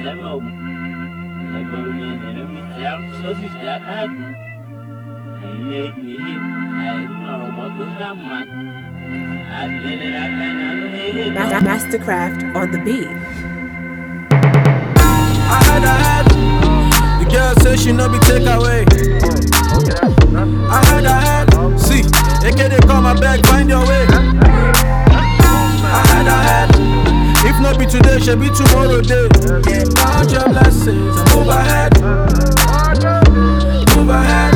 Mastercraft on the beat. I had. The girl say she no be take away. I had. See, AK they call my bag, find your way. I had. If not be today, she'll be tomorrow day. Count your blessings and move ahead. Move ahead.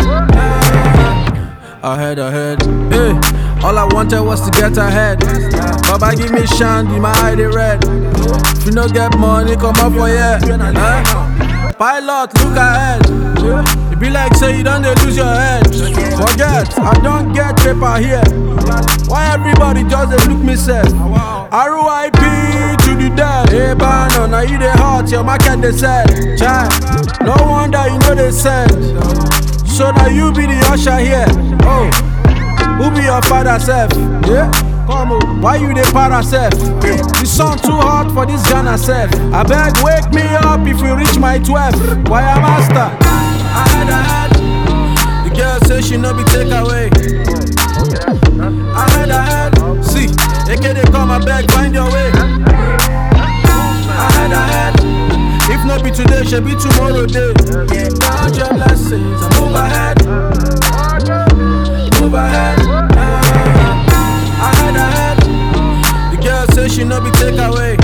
Ahead. Hey, all I wanted was to get ahead. Baba give me shandy, my eye they red. If you no get money, come up for yeah. Pilot, look ahead. It be like say you don't lose your head. Forget, I don't get paper here. Why everybody just they look me say? RIP to the dead. Hey Bano, now you the hot, your market they said. Child, no wonder you know they send. So now you be the usher here. Oh, who be your father self? Yeah? Come on, why you the para self? The sun too hot for this Ghana self. I beg wake me up if we reach my 12. Why am master? I had. The girl say she no be take away. I had. See, AK they call my bag, find your way. I had. If not be today, she'll be tomorrow day. Count your blessings and move ahead. Move ahead. I had. The girl say she no be take away.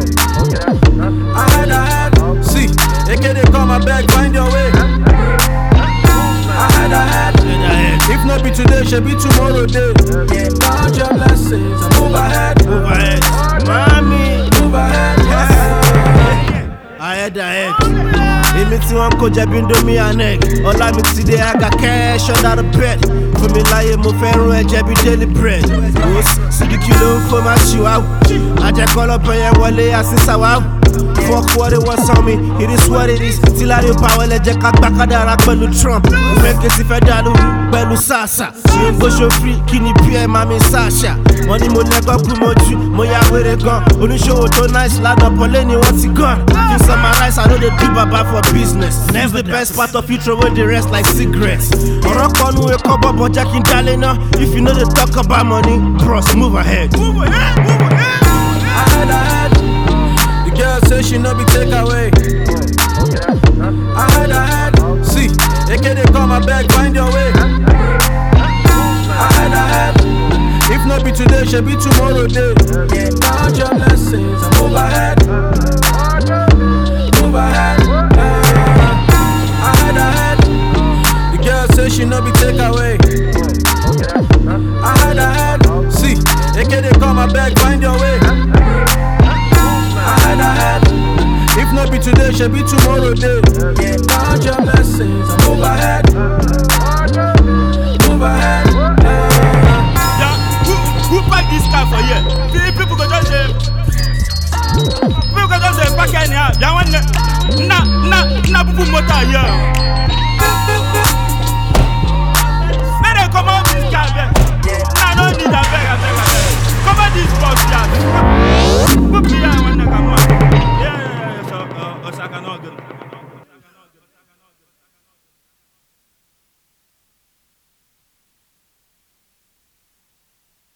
I had. See, AK they call my bag, find your way. I had. If not be today, she'll be tomorrow day. Count your blessings and move ahead. Move ahead. Mommy. Move ahead. Ahead. Èmi tí wọ́n kó jẹ̀bi ndomi aneg. Ọlá mi ti dé aga cash under the bed. Fún mi láyé mo fẹ́ rún ẹ̀jẹ̀ bí daily bread. Sídìkì ló ń fọ́ máa ṣì wá. Àjẹkọ́ lọ́pọ̀ yẹn wọlé àṣìṣà wá. Fuck what it was on me, it is what it is. Till I didn't power, let Jack back at that pẹ̀lú Trump. Make it if I dàlú pẹ̀lú Sasa. Ṣé n gbóṣó free, kí ni PM mami Sasha? Wọ́n ní mo lẹ́gbọ́ pé mo jù, mo ya wèrè gan. Oníṣòwò tó nice ládọ̀ pọ̀lẹ́ ni wọ́n ti gàn. To summarize, I know they do baba for business. Next the best part of you throw away the rest like cigarettes. Ọ̀rọ̀ kan nu ẹ̀kọ́ bọ̀bọ̀ jẹ́ kí n dálé náà. If you know they talk about money, bros, move ahead. I had. The girl say she no be take away. I had. See, AK they call my bag, find your way. I had. If not be today, she'll be tomorrow day. Count your blessings and move ahead. Move ahead. I had. The girl say she no be take away. I had. See, AK they call my bag, find your way. I had. If not be today, she'll be tomorrow day. Count your blessings and move ahead. Move ahead. Yeah, who pack this car for you? People go just say. People go just say pack any. Yeah, one na bubu motor here.